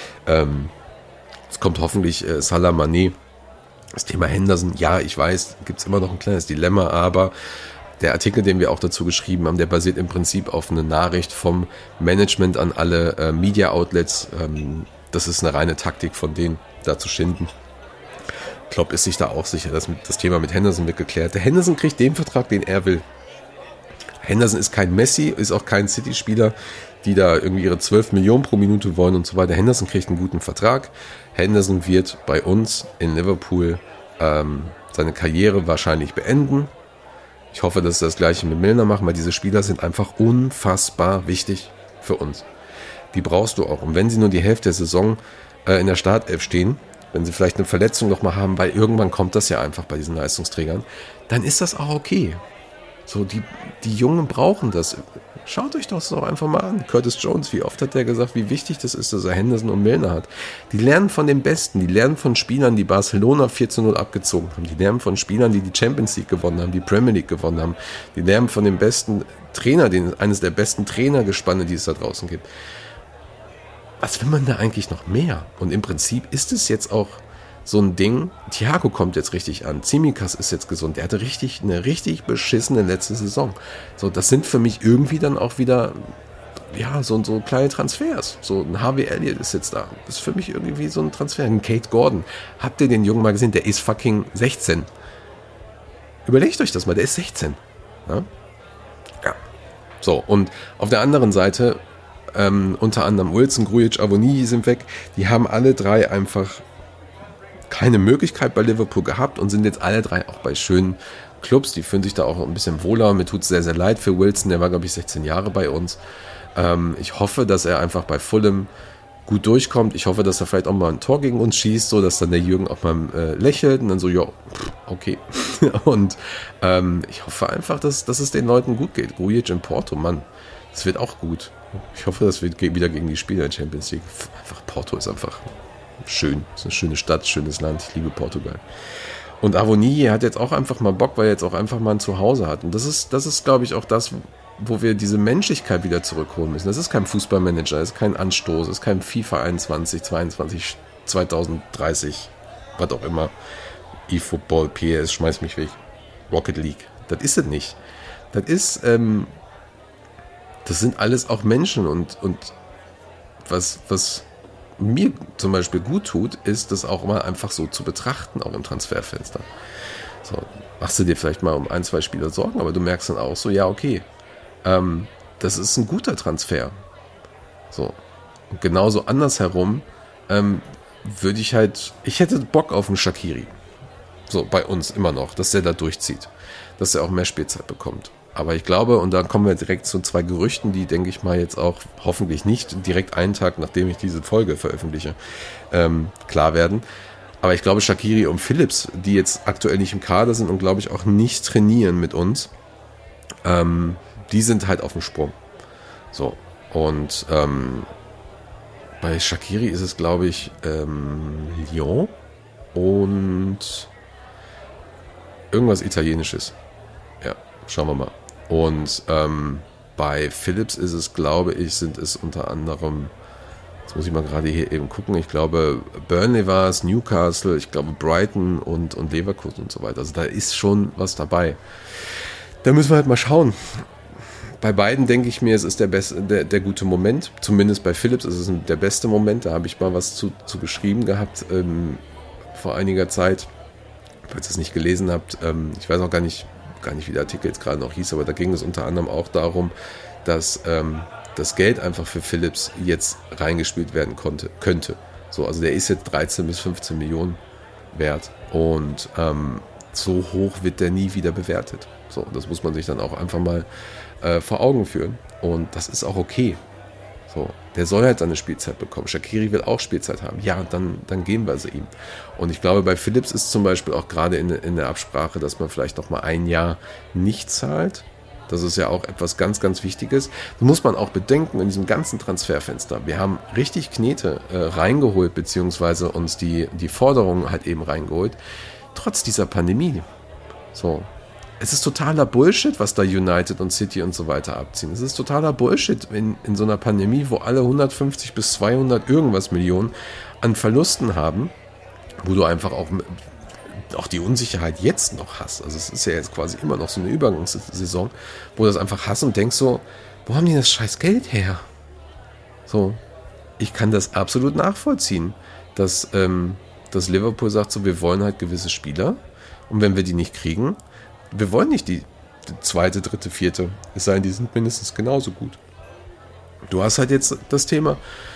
Es kommt hoffentlich Salah, Mané. Das Thema Henderson, ja, ich weiß, gibt's immer noch ein kleines Dilemma, aber der Artikel, den wir auch dazu geschrieben haben, der basiert im Prinzip auf einer Nachricht vom Management an alle Media-Outlets. Das ist eine reine Taktik von denen, da zu schinden. Klopp ist sich da auch sicher, dass das Thema mit Henderson wird geklärt. Der Henderson kriegt den Vertrag, den er will. Henderson ist kein Messi, ist auch kein City-Spieler, die da irgendwie ihre 12 Millionen pro Minute wollen und so weiter. Henderson kriegt einen guten Vertrag. Henderson wird bei uns in Liverpool seine Karriere wahrscheinlich beenden. Ich hoffe, dass sie das Gleiche mit Milner machen, weil diese Spieler sind einfach unfassbar wichtig für uns. Die brauchst du auch. Und wenn sie nur die Hälfte der Saison in der Startelf stehen, wenn sie vielleicht eine Verletzung noch mal haben, weil irgendwann kommt das ja einfach bei diesen Leistungsträgern, dann ist das auch okay. So, die Jungen brauchen das. Schaut euch das doch einfach mal an. Curtis Jones, wie oft hat der gesagt, wie wichtig das ist, dass er Henderson und Milner hat. Die lernen von den Besten, die lernen von Spielern, die Barcelona 4-0 abgezogen haben. Die lernen von Spielern, die Champions League gewonnen haben, die Premier League gewonnen haben. Die lernen von dem besten Trainer, eines der besten Trainergespanne, die es da draußen gibt. Was will man da eigentlich noch mehr? Und im Prinzip ist es jetzt auch so ein Ding. Thiago kommt jetzt richtig an. Tsimikas ist jetzt gesund. Der hatte eine richtig beschissene letzte Saison. So, das sind für mich irgendwie dann auch wieder, ja, so kleine Transfers. So ein Harvey Elliott ist jetzt da. Das ist für mich irgendwie so ein Transfer. Ein Kate Gordon. Habt ihr den Jungen mal gesehen? Der ist fucking 16. Überlegt euch das mal. Der ist 16. Ja. So, und auf der anderen Seite unter anderem Wilson, Grujic, Avoni sind weg. Die haben alle 3 einfach keine Möglichkeit bei Liverpool gehabt und sind jetzt alle 3 auch bei schönen Clubs. Die fühlen sich da auch ein bisschen wohler. Mir tut es sehr, sehr leid für Wilson. Der war, glaube ich, 16 Jahre bei uns. Ich hoffe, dass er einfach bei Fulham gut durchkommt. Ich hoffe, dass er vielleicht auch mal ein Tor gegen uns schießt, so dass dann der Jürgen auch mal lächelt und dann so, ja, okay. Und ich hoffe einfach, dass es den Leuten gut geht. Grujic in Porto, Mann, das wird auch gut. Ich hoffe, das wird wieder gegen die Spieler der Champions League. Einfach Porto ist einfach schön. Es ist eine schöne Stadt, schönes Land. Ich liebe Portugal. Und Avoni hat jetzt auch einfach mal Bock, weil er jetzt auch einfach mal ein Zuhause hat. Und das ist, glaube ich, auch das, wo wir diese Menschlichkeit wieder zurückholen müssen. Das ist kein Fußballmanager, das ist kein Anstoß, das ist kein FIFA 21, 22, 2030, was auch immer. eFootball, PS, schmeiß mich weg. Rocket League. Das ist es nicht. Das ist, das sind alles auch Menschen und was mir zum Beispiel gut tut, ist, das auch mal einfach so zu betrachten, auch im Transferfenster. So, machst du dir vielleicht mal um 1, 2 Spieler Sorgen, aber du merkst dann auch so, ja, okay, das ist ein guter Transfer. So. Und genauso andersherum würde ich hätte Bock auf einen Shaqiri. So, bei uns immer noch, dass der da durchzieht. Dass er auch mehr Spielzeit bekommt. Aber ich glaube, und da kommen wir direkt zu 2 Gerüchten, die, denke ich mal, jetzt auch hoffentlich nicht direkt einen Tag, nachdem ich diese Folge veröffentliche, klar werden. Aber ich glaube, Shaqiri und Phillips, die jetzt aktuell nicht im Kader sind und, glaube ich, auch nicht trainieren mit uns, die sind halt auf dem Sprung. So, und bei Shaqiri ist es, glaube ich, Lyon und irgendwas Italienisches. Ja, schauen wir mal. Und bei Phillips ist es, glaube ich, sind es unter anderem, jetzt muss ich mal gerade hier eben gucken, ich glaube Burnley war es, Newcastle, ich glaube Brighton und Leverkusen und so weiter. Also da ist schon was dabei. Da müssen wir halt mal schauen. Bei beiden denke ich mir, es ist der gute Moment. Zumindest bei Phillips ist es der beste Moment. Da habe ich mal was zu geschrieben gehabt vor einiger Zeit. Falls ihr es nicht gelesen habt, ich weiß auch gar nicht, wie der Artikel jetzt gerade noch hieß, aber da ging es unter anderem auch darum, dass das Geld einfach für Phillips jetzt reingespielt werden könnte. So, also der ist jetzt 13 bis 15 Millionen wert und so hoch wird der nie wieder bewertet. So, das muss man sich dann auch einfach mal vor Augen führen und das ist auch okay. So, der soll halt seine Spielzeit bekommen. Shaqiri will auch Spielzeit haben. Ja, dann geben wir sie ihm. Und ich glaube, bei Phillips ist zum Beispiel auch gerade in der Absprache, dass man vielleicht noch mal ein Jahr nicht zahlt. Das ist ja auch etwas ganz, ganz Wichtiges. Das muss man auch bedenken in diesem ganzen Transferfenster. Wir haben richtig Knete reingeholt, beziehungsweise uns die Forderungen halt eben reingeholt, trotz dieser Pandemie. So. Es ist totaler Bullshit, was da United und City und so weiter abziehen. Es ist totaler Bullshit in so einer Pandemie, wo alle 150 bis 200 irgendwas Millionen an Verlusten haben, wo du einfach auch die Unsicherheit jetzt noch hast. Also es ist ja jetzt quasi immer noch so eine Übergangssaison, wo du das einfach hast und denkst so, wo haben die das scheiß Geld her? So, ich kann das absolut nachvollziehen, dass Liverpool sagt so, wir wollen halt gewisse Spieler und wenn wir die nicht kriegen, wir wollen nicht die 2., 3., 4., es sei denn, die sind mindestens genauso gut. Du hast halt jetzt das Thema,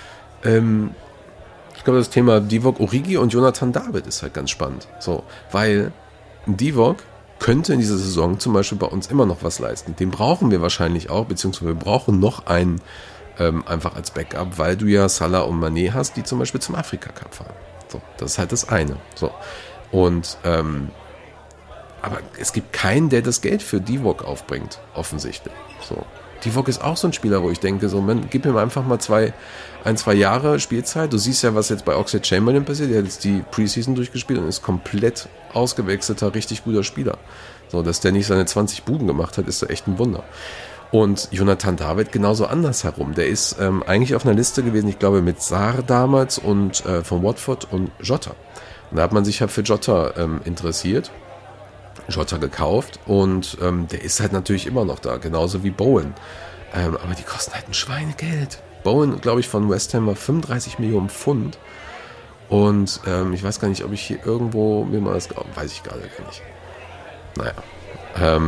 ich glaube, das Thema Divock Origi und Jonathan David ist halt ganz spannend. So, weil Divock könnte in dieser Saison zum Beispiel bei uns immer noch was leisten. Den brauchen wir wahrscheinlich auch, beziehungsweise wir brauchen noch einen einfach als Backup, weil du ja Salah und Mané hast, die zum Beispiel zum Afrika-Cup fahren. So, das ist halt das eine. So, und aber es gibt keinen, der das Geld für Divock aufbringt, offensichtlich. So. Divock ist auch so ein Spieler, wo ich denke, so, man, gib ihm einfach mal 1-2 Jahre Spielzeit. Du siehst ja, was jetzt bei Oxlade-Chamberlain passiert. Der hat jetzt die Preseason durchgespielt und ist komplett ausgewechselter, richtig guter Spieler. So, dass der nicht seine 20 Buden gemacht hat, ist doch echt ein Wunder. Und Jonathan David genauso andersherum. Der ist eigentlich auf einer Liste gewesen, ich glaube, mit Sarr damals und von Watford und Jota. Und da hat man sich halt für Jota interessiert. Jota gekauft und der ist halt natürlich immer noch da, genauso wie Bowen. Aber die kosten halt ein Schweinegeld. Bowen, glaube ich, von West Ham war 35 Millionen Pfund. Und ich weiß gar nicht, ob ich hier irgendwo mir mal das... Weiß ich gerade gar nicht. Naja.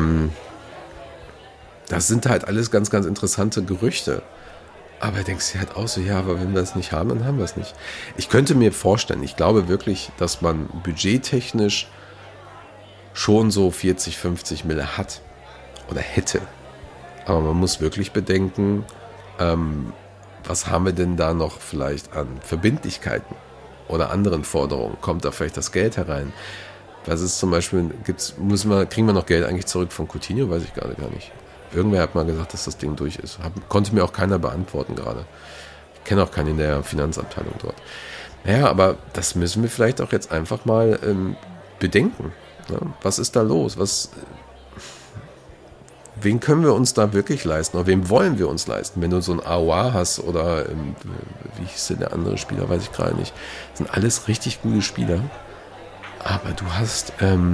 Das sind halt alles ganz, ganz interessante Gerüchte. Aber denkst du halt auch so, ja, aber wenn wir es nicht haben, dann haben wir es nicht. Ich könnte mir vorstellen, ich glaube wirklich, dass man budgettechnisch schon so 40, 50 Mille hat oder hätte. Aber man muss wirklich bedenken, was haben wir denn da noch vielleicht an Verbindlichkeiten oder anderen Forderungen? Kommt da vielleicht das Geld herein? Was ist zum Beispiel, kriegen wir noch Geld eigentlich zurück von Coutinho? Weiß ich gerade gar nicht. Irgendwer hat mal gesagt, dass das Ding durch ist. Konnte mir auch keiner beantworten gerade. Ich kenne auch keinen in der Finanzabteilung dort. Naja, aber das müssen wir vielleicht auch jetzt einfach mal bedenken. Ja, was ist da los? Wen können wir uns da wirklich leisten? Oder wem wollen wir uns leisten? Wenn du so ein Aouar hast oder wie hieß denn der andere Spieler, weiß ich gerade nicht. Das sind alles richtig gute Spieler. Aber du hast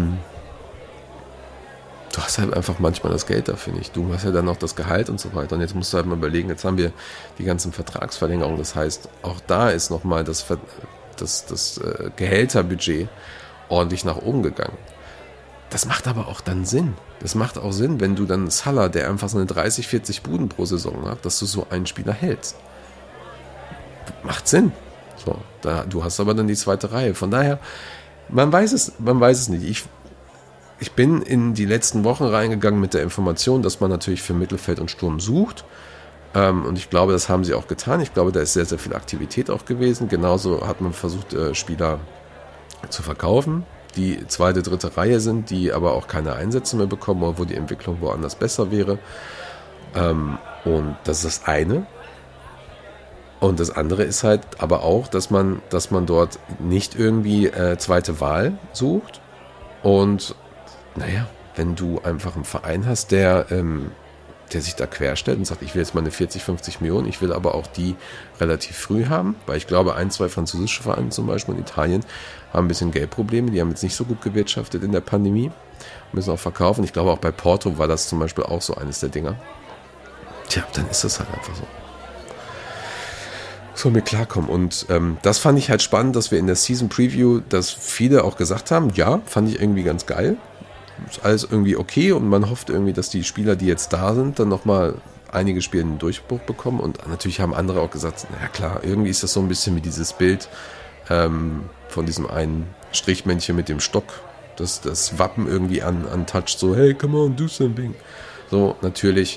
halt einfach manchmal das Geld dafür nicht. Du hast ja dann noch das Gehalt und so weiter. Und jetzt musst du halt mal überlegen, jetzt haben wir die ganzen Vertragsverlängerungen. Das heißt, auch da ist nochmal das Gehälterbudget ordentlich nach oben gegangen. das macht aber auch dann Sinn. Das macht auch Sinn, wenn du dann Salah, der einfach so eine 30, 40 Buden pro Saison macht, dass du so einen Spieler hältst. Macht Sinn. So, du hast aber dann die zweite Reihe. Von daher, man weiß es nicht. Ich bin in die letzten Wochen reingegangen mit der Information, dass man natürlich für Mittelfeld und Sturm sucht. Und ich glaube, das haben sie auch getan. Ich glaube, da ist sehr, sehr viel Aktivität auch gewesen. Genauso hat man versucht, Spieler zu verkaufen, die zweite, dritte Reihe sind, die aber auch keine Einsätze mehr bekommen, oder wo die Entwicklung woanders besser wäre. Und das ist das eine. Und das andere ist halt aber auch, dass man dort nicht irgendwie zweite Wahl sucht. Und naja, wenn du einfach einen Verein hast, der sich da querstellt und sagt, ich will jetzt mal eine 40, 50 Millionen, ich will aber auch die relativ früh haben, weil ich glaube, 1, 2 französische Vereine zum Beispiel in Italien haben ein bisschen Geldprobleme, die haben jetzt nicht so gut gewirtschaftet in der Pandemie, müssen auch verkaufen. Ich glaube, auch bei Porto war das zum Beispiel auch so eines der Dinger. Tja, dann ist das halt einfach so. Soll mir klarkommen. Und das fand ich halt spannend, dass wir in der Season Preview, dass viele auch gesagt haben, ja, fand ich irgendwie ganz geil. Ist alles irgendwie okay und man hofft irgendwie, dass die Spieler, die jetzt da sind, dann nochmal einige Spiele einen Durchbruch bekommen. Und natürlich haben andere auch gesagt, na klar, irgendwie ist das so ein bisschen wie dieses Bild von diesem einen Strichmännchen mit dem Stock, das Wappen irgendwie untouched, so hey, come on, do something. So, natürlich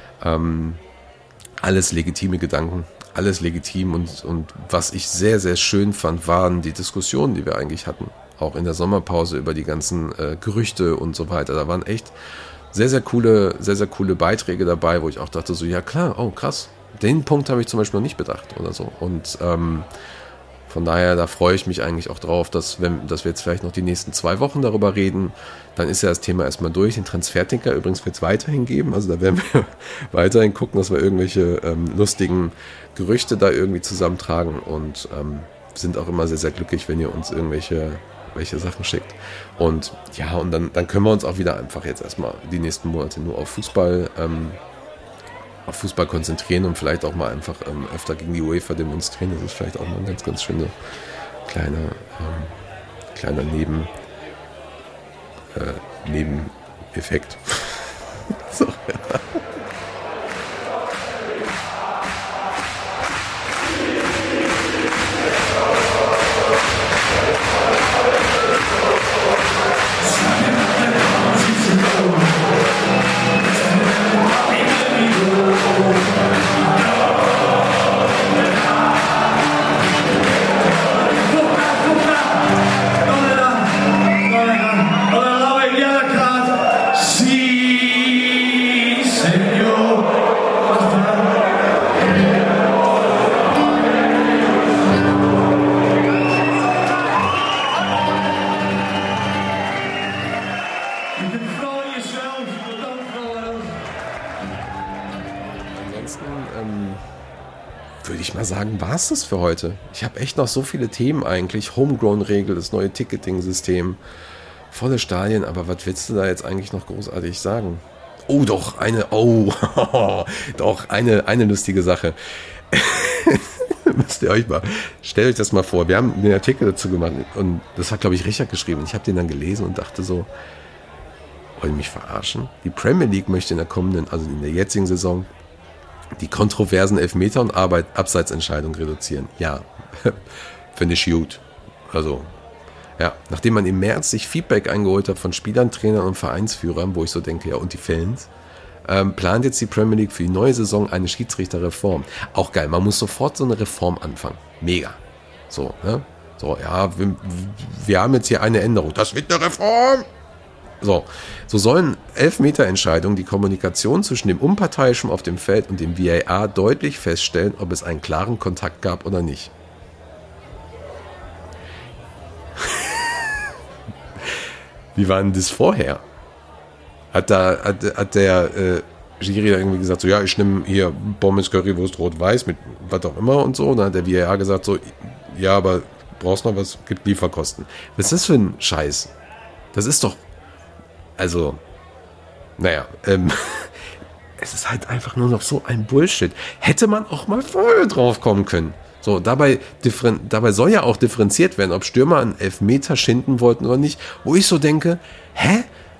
alles legitime Gedanken, alles legitim und was ich sehr, sehr schön fand, waren die Diskussionen, die wir eigentlich hatten. Auch in der Sommerpause über die ganzen Gerüchte und so weiter. Da waren echt sehr, sehr coole Beiträge dabei, wo ich auch dachte so, ja klar, oh krass, den Punkt habe ich zum Beispiel noch nicht bedacht oder so. Und von daher, da freue ich mich eigentlich auch drauf, dass wir jetzt vielleicht noch die nächsten 2 Wochen darüber reden. Dann ist ja das Thema erstmal durch. Den Transferticker übrigens wird es weiterhin geben. Also da werden wir weiterhin gucken, dass wir irgendwelche lustigen Gerüchte da irgendwie zusammentragen und sind auch immer sehr, sehr glücklich, wenn ihr uns welche Sachen schickt. Und ja, und dann können wir uns auch wieder einfach jetzt erstmal die nächsten Monate nur auf Fußball konzentrieren und vielleicht auch mal einfach öfter gegen die UEFA demonstrieren. Das ist vielleicht auch mal ein ganz, ganz schöner kleiner Nebeneffekt. So, ja. Würde ich mal sagen, war es das für heute. Ich habe echt noch so viele Themen eigentlich. Homegrown-Regel, das neue Ticketing-System, volle Stadien, aber was willst du da jetzt eigentlich noch großartig sagen? Oh, doch, eine lustige Sache. Müsst ihr euch mal, stellt euch das mal vor. Wir haben einen Artikel dazu gemacht und das hat, glaube ich, Richard geschrieben. Ich habe den dann gelesen und dachte so, wollen die mich verarschen? Die Premier League möchte in der jetzigen Saison die kontroversen Elfmeter- und Abseitsentscheidungen reduzieren. Ja, finde ich gut. Also, ja, nachdem man im März sich Feedback eingeholt hat von Spielern, Trainern und Vereinsführern, wo ich so denke, ja, und die Fans, plant jetzt die Premier League für die neue Saison eine Schiedsrichterreform. Auch geil, man muss sofort so eine Reform anfangen. Mega. So, ne? So, ja, wir haben jetzt hier eine Änderung. Das wird eine Reform! So sollen Elfmeterentscheidungen die Kommunikation zwischen dem Unparteiischen auf dem Feld und dem VAR deutlich feststellen, ob es einen klaren Kontakt gab oder nicht. Wie war denn das vorher? Hat der Schiri da irgendwie gesagt, so ja, ich nehme hier Pommes, Currywurst, Rot-Weiß mit was auch immer und so. Und dann hat der VAR gesagt so, ja, aber brauchst noch was, gibt Lieferkosten. Was ist das für ein Scheiß? Das ist doch, also, naja, es ist halt einfach nur noch so ein Bullshit. Hätte man auch mal vorher drauf kommen können. So, dabei soll ja auch differenziert werden, ob Stürmer einen Elfmeter schinden wollten oder nicht. Wo ich so denke,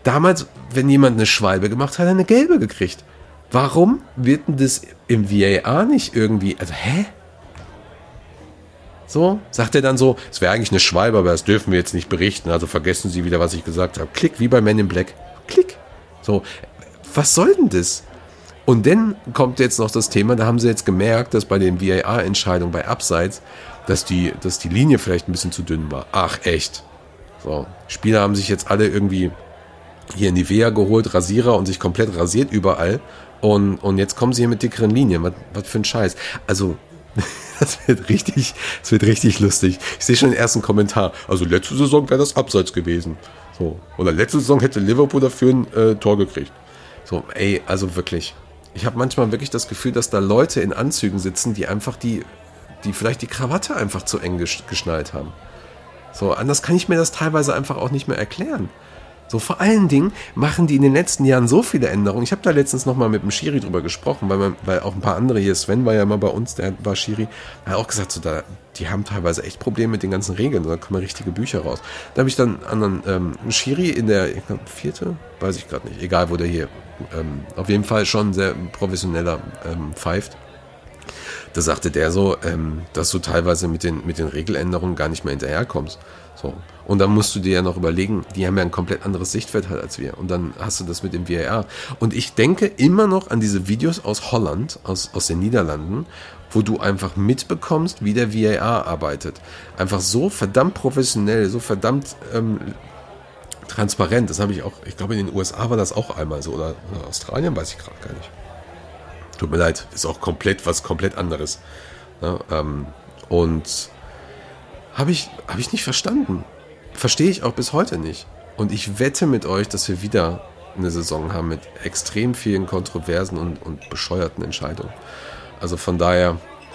damals, wenn jemand eine Schwalbe gemacht hat, hat er eine gelbe gekriegt. Warum wird denn das im VAR nicht irgendwie, also So, sagt er dann so, es wäre eigentlich eine Schwalbe, aber das dürfen wir jetzt nicht berichten, also vergessen Sie wieder, was ich gesagt habe. Klick, wie bei Men in Black. Klick. So, was soll denn das? Und dann kommt jetzt noch das Thema, da haben sie jetzt gemerkt, dass bei den VAR-Entscheidungen bei Abseits, dass die Linie vielleicht ein bisschen zu dünn war. Ach, echt. So, Spieler haben sich jetzt alle irgendwie hier in die Vea geholt, Rasierer und sich komplett rasiert überall. Und jetzt kommen sie hier mit dickeren Linien. Was für ein Scheiß. Also, das wird richtig lustig. Ich sehe schon den ersten Kommentar. Also, letzte Saison wäre das Abseits gewesen. So. Oder letzte Saison hätte Liverpool dafür ein Tor gekriegt. So, also wirklich. Ich habe manchmal wirklich das Gefühl, dass da Leute in Anzügen sitzen, die einfach die vielleicht die Krawatte einfach zu eng geschnallt haben. So, anders kann ich mir das teilweise einfach auch nicht mehr erklären. So, vor allen Dingen machen die in den letzten Jahren so viele Änderungen. Ich habe da letztens nochmal mit dem Schiri drüber gesprochen, weil auch ein paar andere hier, Sven war ja immer bei uns, der war Schiri, hat auch gesagt, so, die haben teilweise echt Probleme mit den ganzen Regeln, da kommen richtige Bücher raus. Da habe ich dann einen anderen Schiri in der, ich glaube, 4., weiß ich gerade nicht, egal wo der hier, auf jeden Fall schon sehr professioneller pfeift. Da sagte der so, dass du teilweise mit den Regeländerungen gar nicht mehr hinterherkommst. So. Und dann musst du dir ja noch überlegen, die haben ja ein komplett anderes Sichtfeld halt als wir. Und dann hast du das mit dem VAR. Und ich denke immer noch an diese Videos aus Holland, aus den Niederlanden, wo du einfach mitbekommst, wie der VAR arbeitet. Einfach so verdammt professionell, so verdammt transparent. Das habe ich auch, ich glaube in den USA war das auch einmal so. Oder Australien, weiß ich gerade gar nicht. Tut mir leid, ist auch was komplett anderes. Ja, und habe ich nicht verstanden. Verstehe ich auch bis heute nicht. Und ich wette mit euch, dass wir wieder eine Saison haben mit extrem vielen Kontroversen und bescheuerten Entscheidungen. Also von daher,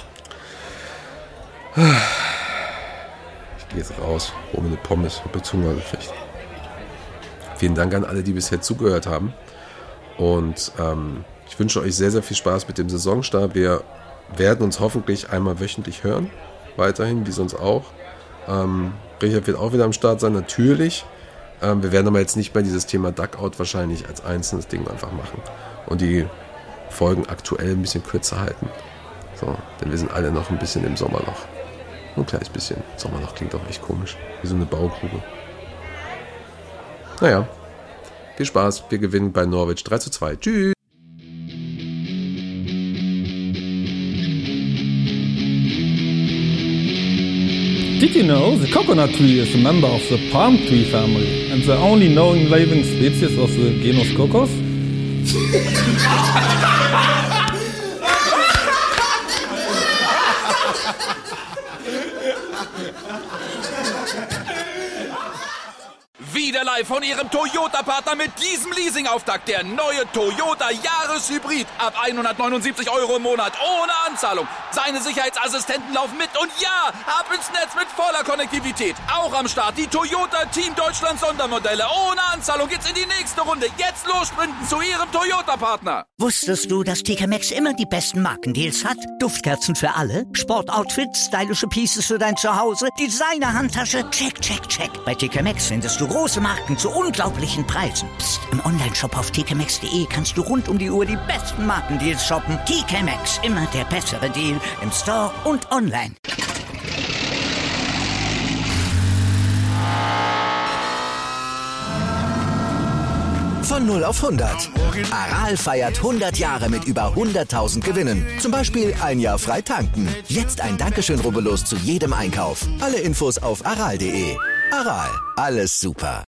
ich gehe jetzt raus, hole mir eine Pommes, habe Zunge gekriegt. Vielen Dank an alle, die bisher zugehört haben. Und ich wünsche euch sehr, sehr viel Spaß mit dem Saisonstart. Wir werden uns hoffentlich einmal wöchentlich hören. Weiterhin, wie sonst auch. Richard wird auch wieder am Start sein, natürlich. Wir werden aber jetzt nicht mehr dieses Thema Duckout wahrscheinlich als einzelnes Ding einfach machen. Und die Folgen aktuell ein bisschen kürzer halten. So, denn wir sind alle noch ein bisschen im Sommerloch. Nur ein kleines bisschen. Sommerloch klingt auch echt komisch. Wie so eine Baugrube. Naja, viel Spaß. Wir gewinnen bei Norwich 3:2. Tschüss. Did you know the coconut tree is a member of the palm tree family and the only known living species of the genus Cocos? Wieder live von Ihrem Toyota-Partner mit diesem Leasing-Auftakt. Der neue Toyota Jahreshybrid. Ab 179 € im Monat. Ohne Anzahlung. Seine Sicherheitsassistenten laufen mit. Und ja, ab ins Netz mit voller Konnektivität. Auch am Start die Toyota Team Deutschland Sondermodelle. Ohne Anzahlung geht's in die nächste Runde. Jetzt los sprinten zu Ihrem Toyota-Partner. Wusstest du, dass TK Maxx immer die besten Markendeals hat? Duftkerzen für alle, Sportoutfits, stylische Pieces für dein Zuhause, Designer-Handtasche, check, check, check. Bei TK Maxx findest du große Marken zu unglaublichen Preisen. Psst. Im Onlineshop auf tkmaxx.de kannst du rund um die Uhr die besten Markendeals shoppen. TK Maxx, immer der bessere Deal im Store und online. Von 0 auf 100. Aral feiert 100 Jahre mit über 100.000 Gewinnen. Zum Beispiel ein Jahr frei tanken. Jetzt ein Dankeschön, rubbellos zu jedem Einkauf. Alle Infos auf aral.de. Aral, alles super.